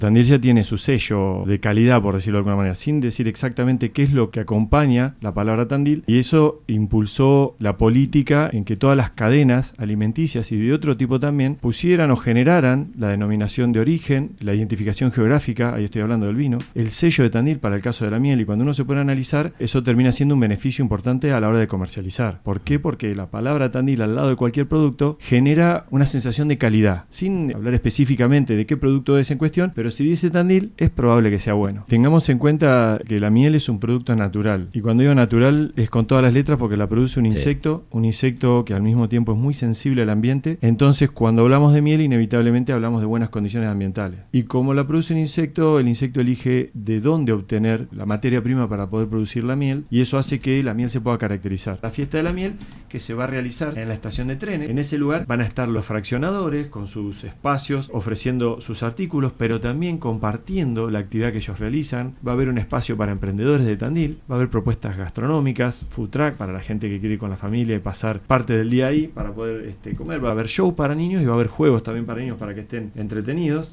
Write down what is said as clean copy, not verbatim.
Tandil ya tiene su sello de calidad, por decirlo de alguna manera, sin decir exactamente qué es lo que acompaña la palabra Tandil, y eso impulsó la política en que todas las cadenas alimenticias y de otro tipo también pusieran o generaran la denominación de origen, la identificación geográfica, ahí estoy hablando del vino, el sello de Tandil para el caso de la miel, y cuando uno se puede analizar, eso termina siendo un beneficio importante a la hora de comercializar. ¿Por qué? Porque la palabra Tandil al lado de cualquier producto genera una sensación de calidad, sin hablar específicamente de qué producto es en cuestión, pero si dice Tandil, es probable que sea bueno. Tengamos en cuenta que la miel es un producto natural, y cuando digo natural es con todas las letras porque la produce un insecto que al mismo tiempo es muy sensible al ambiente. Entonces, cuando hablamos de miel, inevitablemente hablamos de buenas condiciones ambientales. Y como la produce un insecto, el insecto elige de dónde obtener la materia prima para poder producir la miel, y eso hace que la miel se pueda caracterizar. La fiesta de la miel, que se va a realizar en la estación de trenes, en ese lugar van a estar los fraccionadores con sus espacios, ofreciendo sus artículos, pero también compartiendo la actividad que ellos realizan. Va a haber un espacio para emprendedores de Tandil, va a haber propuestas gastronómicas, food truck para la gente que quiere ir con la familia y pasar parte del día ahí para poder comer. Va a haber show para niños y va a haber juegos también para niños para que estén entretenidos.